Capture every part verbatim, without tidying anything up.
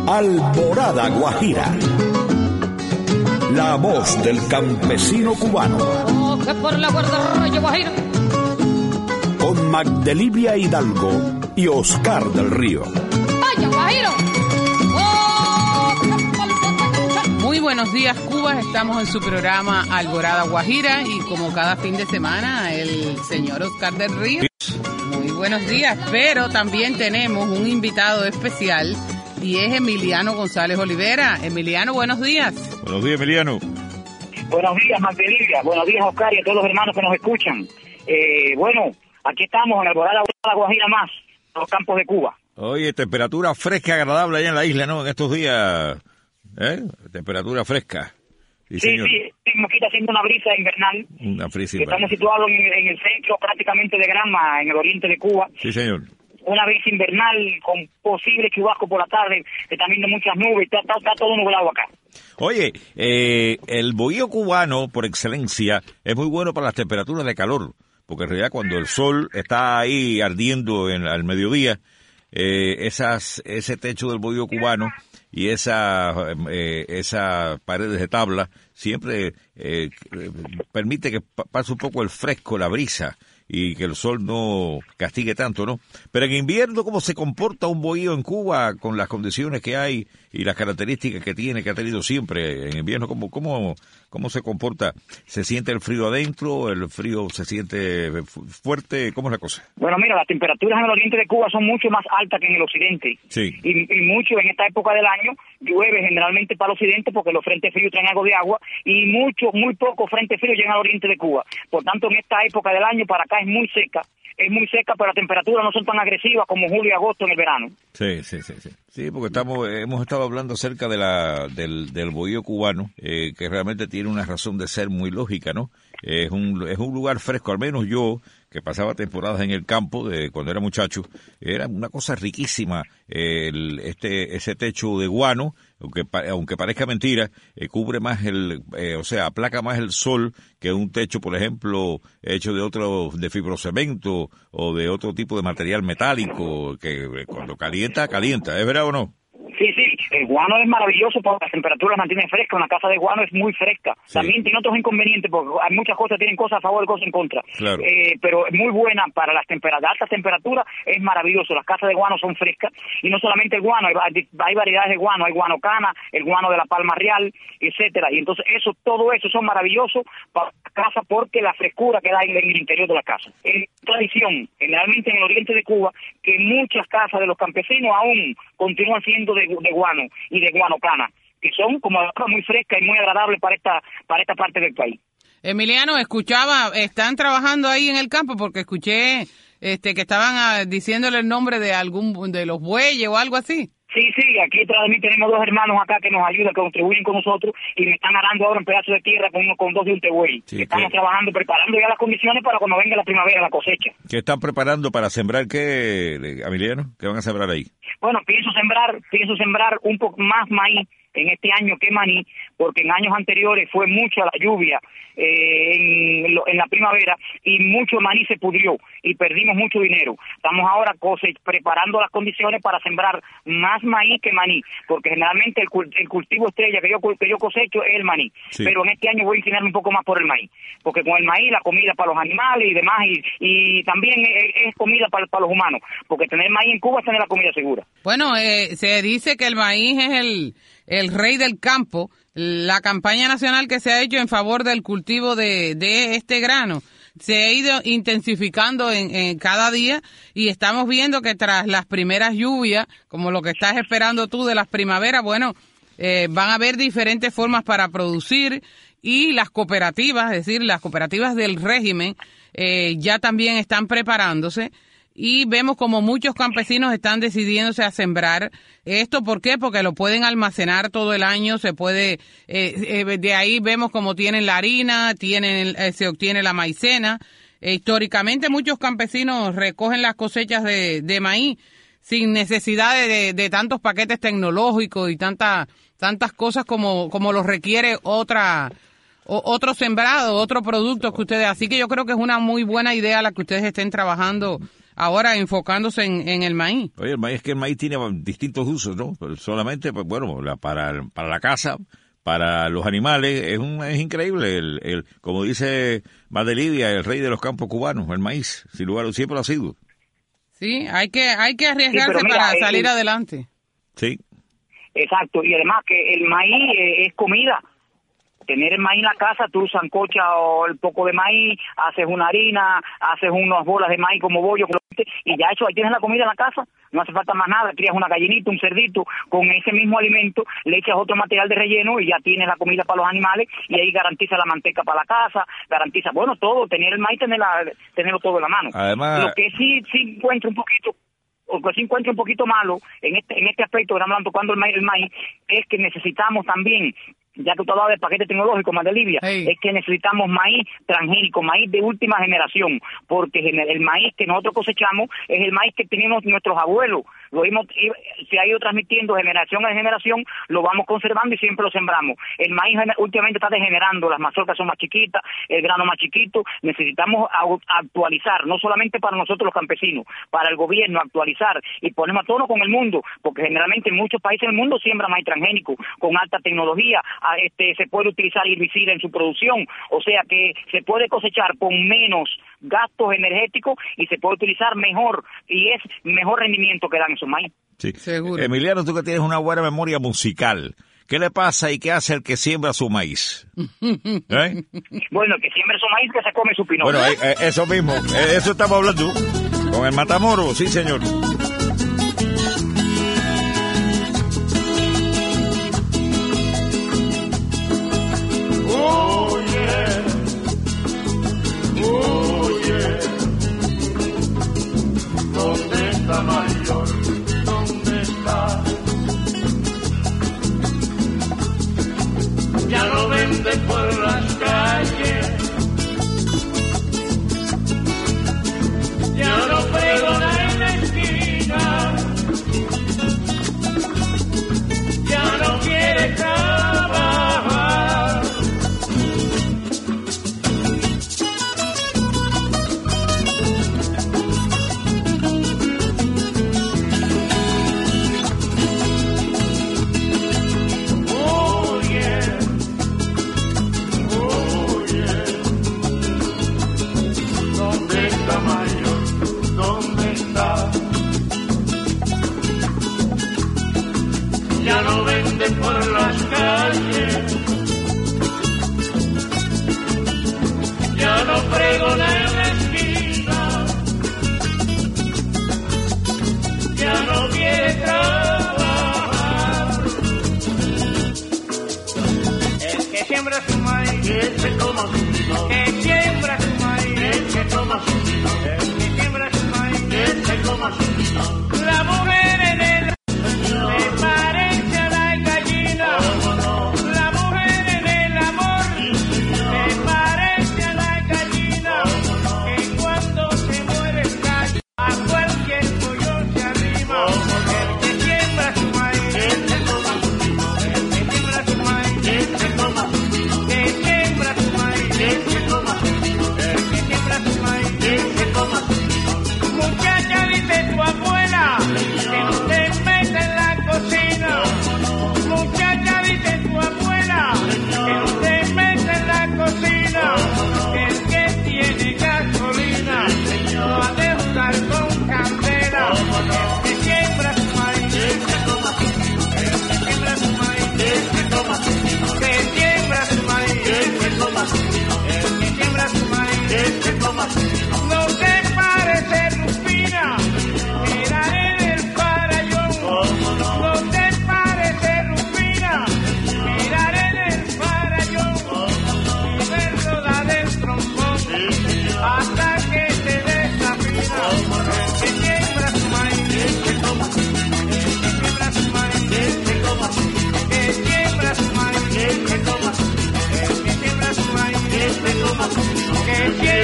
Alborada Guajira. La voz del campesino cubano. Oh, que por la guardarraya Guajira. Con Magdelivia Hidalgo y Oscar del Río. ¡Vaya, Guajiro! Oh, muy buenos días, Cuba. Estamos en su programa Alborada Guajira y como cada fin de semana, el señor Oscar del Río. Muy buenos días, pero también tenemos un invitado especial y es Emiliano González Olivera. Emiliano, buenos días. Buenos días, Emiliano. Buenos días, Magdelivia. Buenos días, Oscar, y a todos los hermanos que nos escuchan. Eh, bueno, aquí estamos en Alborada Guajira más, en los campos de Cuba. Oye, temperatura fresca, agradable allá en la isla, ¿no? En estos días, ¿eh? Temperatura fresca. Sí, sí, señor. sí, aquí está haciendo una brisa invernal. Una brisa invernal. Estamos situados en, en el centro prácticamente de Granma, en el oriente de Cuba. Sí, señor. Una brisa invernal con posible chubasco por la tarde, que están viendo muchas nubes, está, está, está todo nublado acá. Oye, eh, el bohío cubano, por excelencia, es muy bueno para las temperaturas de calor, porque en realidad cuando el sol está ahí ardiendo en, al mediodía, eh, esas, ese techo del bohío cubano y esa, eh, esas paredes de tabla siempre eh, permite que pase un poco el fresco, la brisa, y que el sol no castigue tanto, ¿no? Pero en invierno, ¿cómo se comporta un bohío en Cuba con las condiciones que hay y las características que tiene, que ha tenido siempre en invierno? ¿Cómo, cómo, cómo se comporta? ¿Se siente el frío adentro? ¿El frío se siente fuerte? ¿Cómo es la cosa? Bueno, mira, las temperaturas en el oriente de Cuba son mucho más altas que en el occidente. Sí. Y, y mucho en esta época del año llueve generalmente para el occidente porque los frentes fríos traen algo de agua y mucho, muy poco frente frío llegan al oriente de Cuba. Por tanto, en esta época del año para acá es muy seca, es muy seca, pero las temperaturas no son tan agresivas como julio y agosto en el verano. Sí, sí, sí, sí. Sí, porque estamos, hemos estado hablando acerca de la, del, del bohío cubano, eh, que realmente tiene una razón de ser muy lógica, ¿no? Eh, es un, es un lugar fresco, al menos yo, que pasaba temporadas en el campo de cuando era muchacho, era una cosa riquísima, eh, el, este, ese techo de guano, aunque, aunque parezca mentira, eh, cubre más el, eh, o sea, aplaca más el sol que un techo, por ejemplo, hecho de otro, de fibrocemento o de otro tipo de material metálico, que cuando calienta, calienta, ¿es verdad o no? Sí, sí, el guano es maravilloso porque las temperaturas mantienen fresca, una casa de guano es muy fresca. Sí. También tiene otros inconvenientes porque hay muchas cosas, tienen cosas a favor y cosas en contra. Claro. Eh, pero es muy buena para las temperaturas, altas temperaturas, es maravilloso. Las casas de guano son frescas y no solamente el guano, hay, hay variedades de guano, hay guano cana, el guano de la palma real, etcétera. Y entonces eso, todo eso son maravillosos para la casa porque la frescura que da en el interior de la casa. Es tradición, generalmente en el oriente de Cuba, que muchas casas de los campesinos aún continúan siendo de de guano y de guanocana, que son como muy frescas y muy agradables para esta para esta parte del país. Emiliano, escuchaba, están trabajando ahí en el campo porque escuché este que estaban a, diciéndole el nombre de algún de los bueyes o algo así. Sí, sí, aquí detrás de mí tenemos dos hermanos acá que nos ayudan, que contribuyen con nosotros y me están arando ahora un pedazo de tierra con, con dos de un tehuey. Sí, estamos que... trabajando, preparando ya las condiciones para cuando venga la primavera, la cosecha. ¿Qué están preparando para sembrar qué, Emiliano? ¿Qué van a sembrar ahí? Bueno, pienso sembrar, pienso sembrar un poco más maíz en este año que maní, porque en años anteriores fue mucha la lluvia eh, en, en la primavera y mucho maní se pudrió y perdimos mucho dinero. Estamos ahora cose- preparando las condiciones para sembrar más maíz que maní, porque generalmente el, el cultivo estrella que yo que yo cosecho es el maní, sí. Pero en este año voy a inclinarme un poco más por el maíz, porque con el maíz la comida para los animales y demás, y, y también es, es comida para, para los humanos, porque tener maíz en Cuba es tener la comida segura. Bueno, eh, se dice que el maíz es el el rey del campo. La campaña nacional que se ha hecho en favor del cultivo de, de este grano se ha ido intensificando en, en cada día y estamos viendo que tras las primeras lluvias, como lo que estás esperando tú de las primaveras, bueno, eh, van a haber diferentes formas para producir y las cooperativas, es decir, las cooperativas del régimen eh, ya también están preparándose. Y vemos como muchos campesinos están decidiéndose a sembrar esto. ¿Por qué? Porque lo pueden almacenar todo el año, se puede, eh, eh, de ahí vemos como tienen la harina, tienen, eh, se obtiene la maicena. Eh, históricamente muchos campesinos recogen las cosechas de, de maíz sin necesidad de, de, de tantos paquetes tecnológicos y tanta, tantas cosas como, como los requiere otra, o, otro sembrado, otro producto que ustedes. Así que yo creo que es una muy buena idea la que ustedes estén trabajando ahora enfocándose en, en el maíz. Oye, el maíz es que el maíz tiene distintos usos, ¿no? Pero solamente, pues bueno, la, para, para la casa, para los animales, es un es increíble. El, el como dice Madelivia, el rey de los campos cubanos, el maíz, sin lugar, siempre lo ha sido. Sí, hay que hay que arriesgarse sí, mira, para el, salir adelante. Sí. Exacto, y además que el maíz eh, es comida. Tener el maíz en la casa, tú sancochas o el poco de maíz, haces una harina, haces unas bolas de maíz como bollo, y ya eso, ahí tienes la comida en la casa, no hace falta más nada, crías una gallinita, un cerdito, con ese mismo alimento, le echas otro material de relleno y ya tienes la comida para los animales, y ahí garantiza la manteca para la casa, garantiza, bueno, todo, tener el maíz, tener la, tenerlo todo en la mano. Además, lo que sí, sí encuentro un poquito, o que sí encuentro un poquito malo en este en este aspecto, que estamos hablando tocando el maíz, el maíz, es que necesitamos también, ya que tú hablabas del paquete tecnológico, Madelivia, hey. es que necesitamos maíz transgénico, maíz de última generación, porque el maíz que nosotros cosechamos es el maíz que teníamos nuestros abuelos, lo hemos, se ha ido transmitiendo generación a generación, lo vamos conservando y siempre lo sembramos. El maíz últimamente está degenerando, las mazorcas son más chiquitas, el grano más chiquito, necesitamos actualizar, no solamente para nosotros los campesinos, para el gobierno, actualizar y ponernos a tono con el mundo, porque generalmente en muchos países del mundo siembran maíz transgénico, con alta tecnología, este se puede utilizar herbicida en su producción, o sea que se puede cosechar con menos gastos energéticos y se puede utilizar mejor, y es mejor rendimiento que dan esos maíz. Sí. Seguro. Emiliano, tú que tienes una buena memoria musical, ¿qué le pasa y qué hace el que siembra su maíz? ¿Eh? Bueno, el que siembra su maíz, que se come su pinote. Bueno, eh, eh, eso mismo, eh, eso estamos hablando, con el Matamoros, sí señor. Mayor, ¿dónde está? Ya no vende por las calles, ya no pregona en la esquina, ya no quiere trabajar. Ya no vende por las calles, ya no pregona en la esquina, ya no quiere trabajar. El que siembra su maíz, que se coma su pino, que siembra su maíz, que se coma su pino, el que siembra su maíz, que se coma su pino. La mujer en el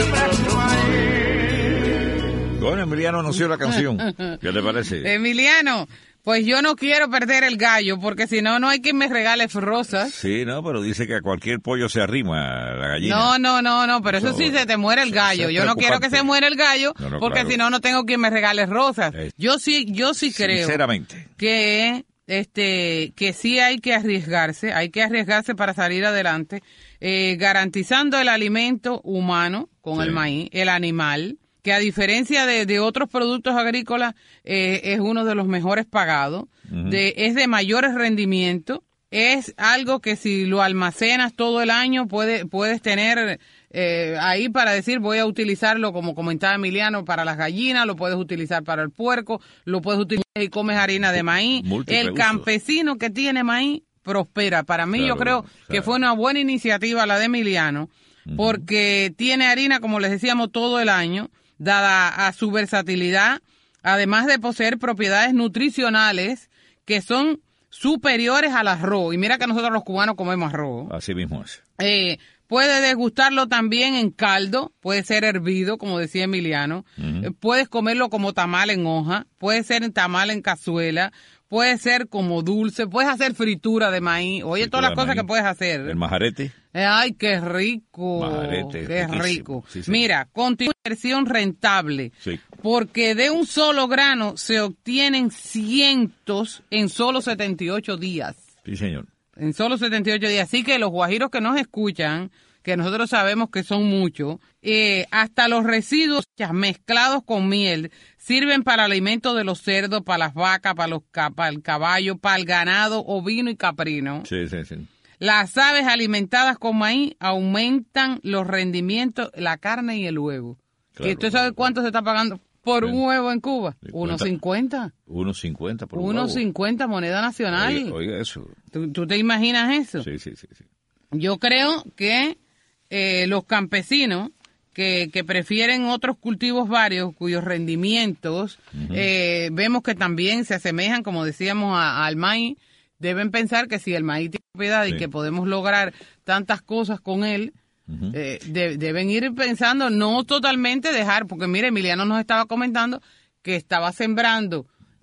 Emiliano anunció la canción. ¿Qué te parece? Emiliano, Pues yo no quiero perder el gallo, porque si no, no hay quien me regale rosas. Sí, no, pero dice que a cualquier pollo se arrima la gallina. No, no, no, no, pero eso, eso sí se te muere el gallo. Yo no quiero que se muera el gallo, no, no, porque claro. si no, no tengo quien me regale rosas. Eh, yo sí, yo sí creo. Sinceramente. Que, este, que sí hay que arriesgarse, hay que arriesgarse para salir adelante, eh, garantizando el alimento humano con sí. el maíz, el animal, que a diferencia de, de otros productos agrícolas eh, es uno de los mejores pagados, uh-huh. de, es de mayores rendimientos, es algo que si lo almacenas todo el año puede, puedes tener eh, ahí para decir voy a utilizarlo, como comentaba Emiliano, para las gallinas, lo puedes utilizar para el puerco, lo puedes utilizar y comes harina de maíz. Múltiple el campesino uso. Que tiene maíz prospera. Para mí claro, yo creo claro. que fue una buena iniciativa la de Emiliano, uh-huh. porque tiene harina, como les decíamos, todo el año, dada a su versatilidad, además de poseer propiedades nutricionales que son superiores al arroz. Y mira que nosotros los cubanos comemos arroz. Así mismo es. Eh, puedes degustarlo también en caldo, puede ser hervido, como decía Emiliano. Uh-huh. Eh, puedes comerlo como tamal en hoja, puede ser en tamal en cazuela, puede ser como dulce, puedes hacer fritura de maíz. Oye, fritura todas las cosas maíz. Que puedes hacer. El majarete. Ay, qué rico. Majarete, qué riquísimo. rico. Sí, sí. Mira, continúa inversión rentable. Sí. Porque de un solo grano se obtienen cientos en solo setenta y ocho días. Sí, señor. En solo setenta y ocho días. Así que los guajiros que nos escuchan, que nosotros sabemos que son muchos, eh, hasta los residuos mezclados con miel sirven para el alimento de los cerdos, para las vacas, para, los, para el caballo, para el ganado ovino y caprino. Sí, sí, sí. Las aves alimentadas con maíz aumentan los rendimientos, la carne y el huevo. Claro, ¿Y ¿Tú sabes cuánto se está pagando por un huevo en Cuba? uno cincuenta. uno cincuenta por un uno huevo. uno cincuenta moneda nacional. Oiga, oiga eso. ¿Tú, ¿Tú te imaginas eso? Sí, sí, sí. sí. Yo creo que eh, los campesinos que, que prefieren otros cultivos varios, cuyos rendimientos uh-huh. eh, vemos que también se asemejan, como decíamos, a, al maíz, deben pensar que si el maíz tiene propiedad sí. y que podemos lograr tantas cosas con él, uh-huh. eh, de, deben ir pensando, no totalmente dejar, porque mire, Emiliano nos estaba comentando que estaba sembrando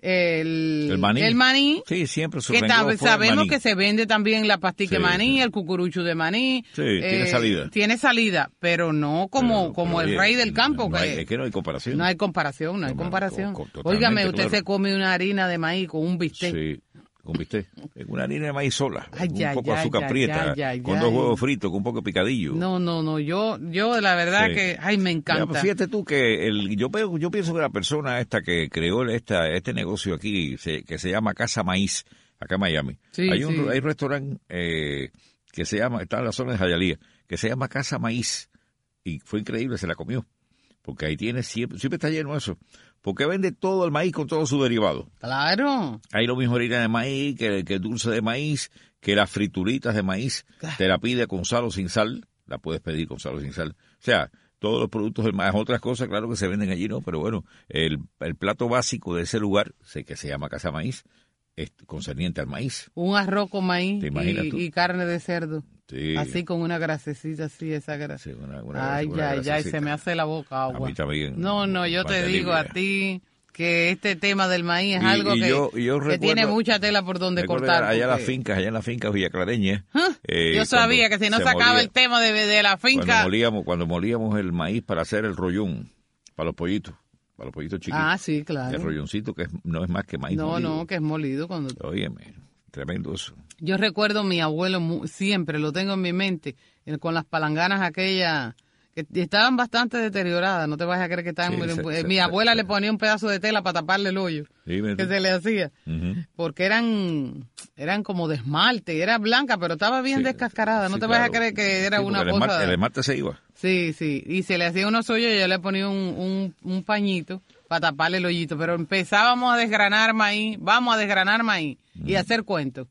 el, el maní. El maní sí, siempre que tab- sabemos maní. Que se vende también la pastica sí, maní, sí. el cucurucho de maní. Sí, eh, tiene salida. Tiene salida, pero no como, pero, como pero el rey del campo. No que, hay, es que no hay comparación. No hay comparación, no hay no, comparación. Con, con, Óigame, usted claro. se come una harina de maíz con un bistec. Sí. Con bistec, una harina de maíz sola, ay, un ya, poco ya, azúcar ya, prieta, ya, ya, con ya, dos ya. huevos fritos, con un poco de picadillo. No, no, no, yo, yo la verdad sí. que, ay, me encanta. Ya, pues fíjate tú que el, yo, yo pienso que la persona esta que creó esta, este negocio aquí, se, que se llama Casa Maíz, acá en Miami, sí, hay un, sí. hay un restaurante eh, que se llama, está en la zona de Hialeah, que se llama Casa Maíz, y fue increíble, se la comió, porque ahí tiene siempre, siempre está lleno eso. Porque vende todo el maíz con todos sus derivados. Claro. Hay lo mismo harina de maíz, que, que el dulce de maíz, que las frituritas de maíz. Te la pide con sal o sin sal. La puedes pedir con sal o sin sal. O sea, todos los productos del maíz. Otras cosas, claro que se venden allí, ¿no? Pero bueno, el, el plato básico de ese lugar, sé que se llama Casa Maíz, es concerniente al maíz. Un arroz con maíz y, y carne de cerdo. Sí. Así con una grasecita así, esa grasa. Sí, una, una, ay, una ay, ay, se me hace la boca agua. A mí también. No, no, yo te digo a ti que este tema del maíz es y, algo y que, yo, yo que recuerdo, tiene mucha tela por donde cortar. Allá en porque... las fincas, allá en las fincas villaclareñas. ¿Ah? Eh, yo sabía que si no sacaba molía, el tema de, de la finca. Cuando molíamos, cuando molíamos el maíz para hacer el rollón, para los pollitos. Para los pollitos chiquitos. Ah, sí, claro. El rolloncito que es, no es más que maíz no, molido. No, no, que es molido. cuando. Óyeme, tremendo eso. Yo recuerdo a mi abuelo, siempre lo tengo en mi mente, con las palanganas aquellas, que estaban bastante deterioradas, no te vas a creer que estaban... Sí, muy, se, mi se, abuela se, le ponía un pedazo de tela para taparle el hoyo, que tú. Se le hacía, uh-huh. porque eran eran como de esmalte, era blanca, pero estaba bien sí, descascarada, no sí, te vas claro. a creer que era sí, una el cosa... Esmalte, el esmalte se iba. Sí, sí, y se le hacía unos hoyos y yo le ponía un, un, un pañito para taparle el hoyito, pero empezábamos a desgranar maíz, vamos a desgranar maíz uh-huh. y a hacer cuentos.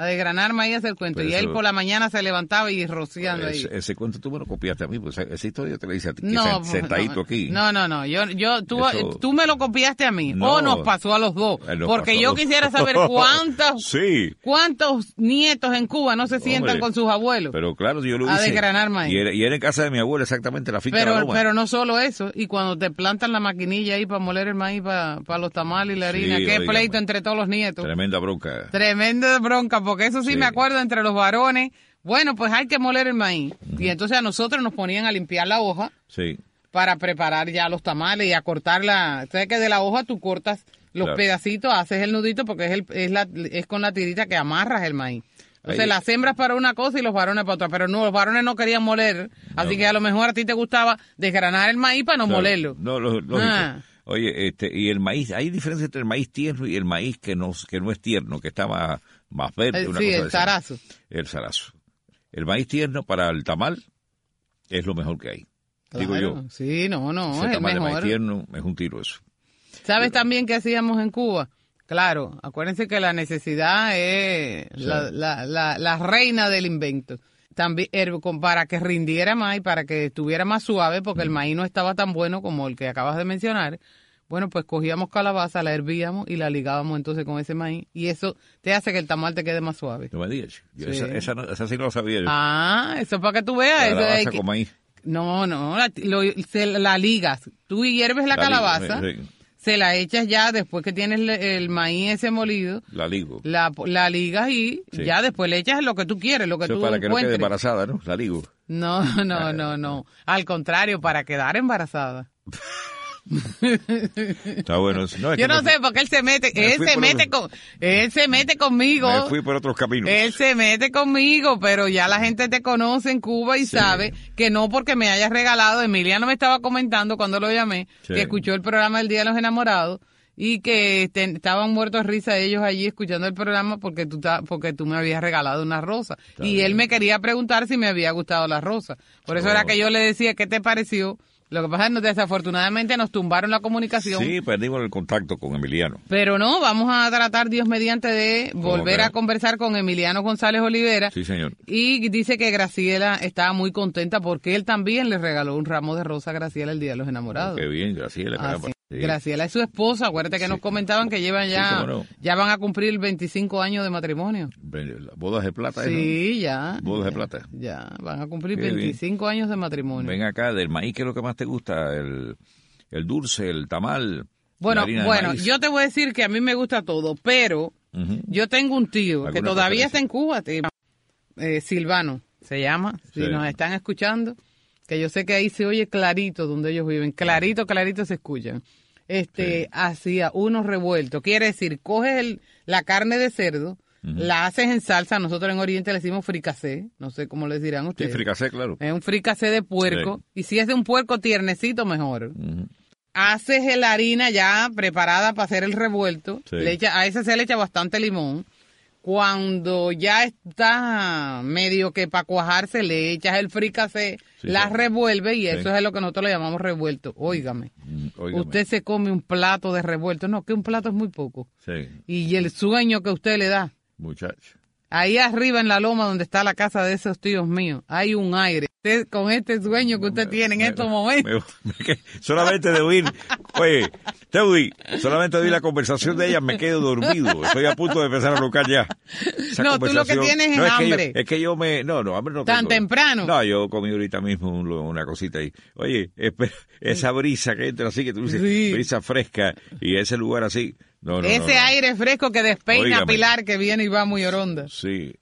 A desgranar maíz hacer el cuento. Pero y eso- él por la mañana se levantaba y rociando ahí. Ese, ese cuento tú me lo copiaste a mí, pues esa historia te la hice a ti, que No, sen- pues, sentadito no, aquí. no, no, no, yo, yo, tú, Eso- tú me lo copiaste a mí, No. o nos pasó a los dos, Eh, nos porque pasó a yo los- quisiera saber cuántos, Sí. cuántos nietos en Cuba no se sientan Hombre, con sus abuelos. Pero claro, yo lo A hice. desgranar maíz. Y era, y era en casa de mi abuela, exactamente, la finca de la Pero, Loma. pero no solo eso, y cuando te plantan la maquinilla ahí para moler el maíz para los tamales y la harina, Sí, qué óigame. pleito entre todos los nietos. Tremenda bronca. Tremenda bronca, porque eso sí, Sí. me acuerdo entre los varones. Bueno, pues hay que moler el maíz. Y entonces a nosotros nos ponían a limpiar la hoja Sí. para preparar ya los tamales y a cortar la... ¿Sabes que de la hoja tú cortas los Claro. pedacitos, haces el nudito porque es, el, es, la, es con la tirita que amarras el maíz? Entonces Ahí- las hembras para una cosa y los varones para otra. Pero no, los varones no querían moler. Así No. que a lo mejor a ti te gustaba desgranar el maíz para no Claro. molerlo. No, lo- lógico. Ah. Oye, este, y el maíz, hay diferencia entre el maíz tierno y el maíz que no, que no es tierno, que está más, más verde. Eh, una sí, cosa el de esa. zarazo. El zarazo. El maíz tierno para el tamal es lo mejor que hay. Digo yo. Claro. Sí, no, no, Ese es el tamal de maíz mejor. tierno es un tiro eso. ¿Sabes también qué hacíamos en Cuba? Claro, acuérdense que la necesidad es Sí. la, la, la, la reina del invento. También er- con- para que rindiera más y para que estuviera más suave, porque el maíz no estaba tan bueno como el que acabas de mencionar. Bueno, pues cogíamos calabaza, la hervíamos y la ligábamos entonces con ese maíz. Y eso te hace que el tamal te quede más suave. No me digas. Yo Sí. Esa, esa, no- esa sí no lo sabía yo. Ah, eso para que tú veas. Eso Calabaza hay que- con maíz. No, no, la, lo- se- la ligas. Tú hierves la, La ligo, calabaza, sí, sí. se la echas ya después que tienes el, el maíz ese molido. La ligo. La, la ligas y Sí. ya después le echas lo que tú quieres, lo que Eso es tú para que no quede encuentres. embarazada, ¿no? La ligo. No, no, no, no. Al contrario, para quedar embarazada. Está bueno. eso. No, es Yo que no me sé fui- porque él se mete, me él fui se por mete otro- con, él se mete conmigo. Me fui por otros caminos. Él se mete conmigo, pero ya la gente te conoce en Cuba y Sí. sabe que no porque me hayas regalado. Emiliano me estaba comentando cuando lo llamé, Sí. que escuchó el programa del Día de los Enamorados y que te- estaban muertos de risa ellos allí escuchando el programa porque tú, ta- porque tú me habías regalado una rosa. Está y bien. él me quería preguntar si me había gustado la rosa. Por eso Oh. era que yo le decía, ¿qué te pareció? Lo que pasa es que desafortunadamente nos tumbaron la comunicación. Sí, perdimos el contacto con Emiliano. Pero no, vamos a tratar, Dios mediante, de volver que? a conversar con Emiliano González Olivera. Sí, señor. Y dice que Graciela estaba muy contenta porque él también le regaló un ramo de rosa a Graciela el Día de los Enamorados. Qué bien, Graciela. Ah, caramba. sí. Sí. Graciela es su esposa, acuérdate que Sí. nos comentaban que llevan Sí, ya, cómo no. ya van a cumplir veinticinco años de matrimonio. Las bodas de plata. ¿eh, Sí, ya. Bodas de ya, plata. Ya, van a cumplir Qué bien. veinticinco años de matrimonio. Ven acá, del maíz, ¿qué es lo que más te gusta? El, el dulce, el tamal. Bueno, la harina de bueno, maíz. yo te voy a decir que a mí me gusta todo, pero Ujú. yo tengo un tío que ¿Alguna todavía preferencia? está en Cuba, tío. Eh, Silvano se llama, si Sí. nos están escuchando, que yo sé que ahí se oye clarito donde ellos viven, clarito, clarito se escuchan. Este, Sí. hacía unos revueltos, quiere decir, coges el, la carne de cerdo, la haces en salsa, nosotros en Oriente le decimos fricasé, no sé cómo les dirán Sí, ustedes. fricasé, claro. Es un fricasé de puerco, y si es de un puerco tiernecito, mejor. Ujú. Haces la harina ya preparada para hacer el revuelto, Sí. le echa, a ese se le echa bastante limón. Cuando ya está medio que para cuajarse, le echas el fricasé, Sí, la sí. revuelve y Sí. eso es lo que nosotros le llamamos revuelto. Óigame, Mm, óigame. usted se come un plato de revuelto, no, que un plato es muy poco. Sí, Y el sueño que usted le da, muchacho. ahí arriba en la loma donde está la casa de esos tíos míos, hay un aire. Usted, con este sueño que usted tiene en Me- estos momentos. me- me- solamente de oír, oye, Teudi, solamente de oír la conversación de ella me quedo dormido. Estoy a punto de empezar a roncar ya. Esa No, tú lo que conversación- tienes es no, que yo- hambre. es que yo me, no, no, hambre no ¿Tan tengo. temprano? No, yo comí ahorita mismo un- una cosita ahí. Oye, espe- esa brisa que entra así, que tú dices, Sí. brisa fresca, y ese lugar así. No, no, Ese no, no. aire fresco que despeina a Óigame. Pilar que viene y va muy oronda. Sí.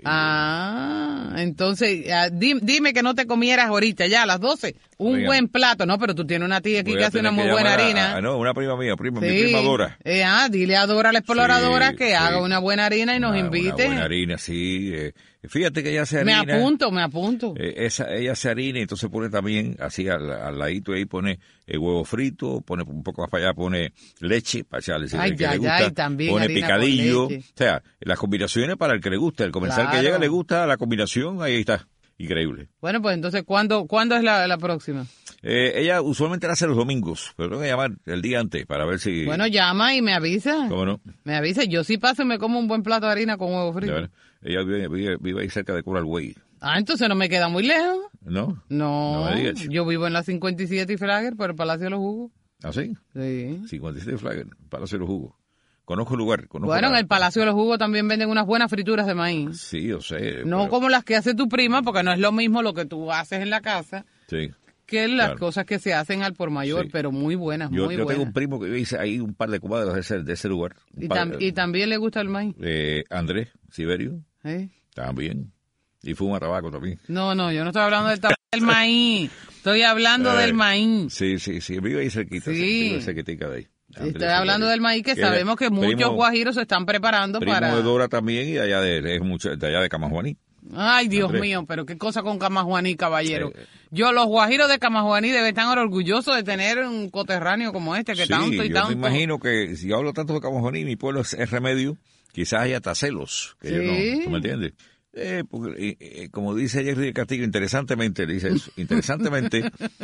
Ah, entonces, ah, di- dime que no te comieras ahorita, ya a las doce, un Óigame. buen plato. No, pero tú tienes una tía aquí Voy que a hace una tener muy que buena llamar a- harina. a- no, una prima mía, prima, mi Sí. prima Dora. Eh, ah, dile a Dora la exploradora Sí, que sí. haga una buena harina y nos Una- invite. Una buena harina, sí. eh, fíjate que ella hace Me harina. apunto, me apunto. Eh, esa, ella hace harina y entonces pone también, así al, al ladito ahí pone eh, huevo frito, pone un poco más para allá, pone leche, para echarle si Ay, al que ay, le gusta, ay, también pone harina con picadillo, leche. o sea, las combinaciones para el que le gusta, el comensal Claro. que llega le gusta la combinación, ahí está. increíble. Bueno, pues entonces, ¿cuándo, ¿cuándo es la, la próxima? Eh, ella usualmente la hace los domingos, pero tengo que llamar el día antes para ver si... Bueno, llama y me avisa. ¿Cómo no? Me avisa. Yo sí paso y me como un buen plato de harina con huevo frito. Ella vive, vive, vive ahí cerca de Coral Way. Ah, entonces no me queda muy lejos. ¿No? No, No me digas, chico. Yo vivo en la cincuenta y siete y Flagger, por el Palacio de los Jugos. ¿Ah, sí? Sí. cincuenta y siete Flagger, Palacio de los Jugos. Conozco el lugar. Conozco Bueno, en la... el Palacio de los Jugos también venden unas buenas frituras de maíz. Sí, yo sé. No pero... como las que hace tu prima, porque no es lo mismo lo que tú haces en la casa Sí. que las Claro. cosas que se hacen al por mayor, Sí. pero muy buenas, Yo, muy yo buenas. tengo un primo que dice ahí un par de cuadras de ese, de ese lugar. Un y, par- tam- y también le gusta el maíz. eh, Andrés Siberio, ¿Eh? también. Y fuma tabaco también. No, no, yo no estoy hablando del, tabaco, del maíz. Estoy hablando Eh, del maíz. Sí, sí, sí. Vive ahí cerquita. Sí. Vive cerquitica de ahí. Andrés Estoy hablando Siberio. del maíz, que Que sabemos que muchos primo- guajiros se están preparando Primo para... de Dora también y de allá de, es mucho, de allá de Camajuaní. Ay, Dios Andrés. mío, pero qué cosa con Camajuaní, caballero. Eh, Yo, los guajiros de Camajuaní deben estar orgullosos de tener un coterráneo como este, que sí, tanto y yo tanto... me imagino que si yo hablo tanto de Camajuaní, mi pueblo es, es Remedio, quizás haya hasta celos. Que yo Sí. no, ¿tú me entiendes? Eh, porque, eh, eh, como dice Jerry de Castillo, interesantemente, dice eso, interesantemente,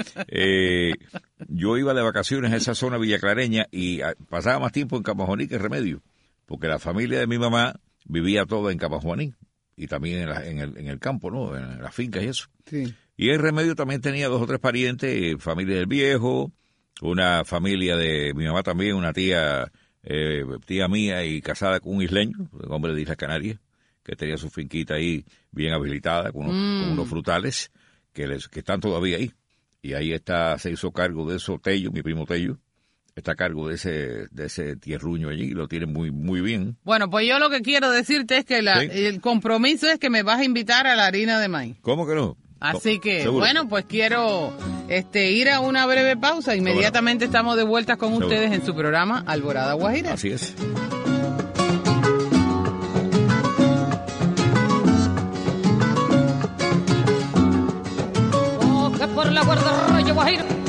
eh, yo iba de vacaciones a esa zona villaclareña y ah, pasaba más tiempo en Camajuaní que en Remedio, porque la familia de mi mamá vivía toda en Camajuaní y también en, la- en, el, en el campo, ¿no? En las fincas y eso. Sí. Y en Remedio también tenía dos o tres parientes, eh, familia del viejo, una familia de mi mamá también, una tía, eh, tía mía y casada con un isleño, un hombre de Islas Canarias, que tenía su finquita ahí bien habilitada con unos, Mm. con unos frutales que, les, que están todavía ahí. Y ahí está, se hizo cargo de eso Tello, mi primo Tello, está a cargo de ese, de ese tierruño allí y lo tiene muy, muy bien. Bueno, pues yo lo que quiero decirte es que la, Sí. el compromiso es que me vas a invitar a la harina de maíz. ¿Cómo que no? Así que, ¿Seguro? bueno, pues quiero este ir a una breve pausa. Inmediatamente estamos de vuelta con Seguro. ustedes en su programa Alborada Guajira. Así es. Oh, que por la guarda Rayo Guajiro.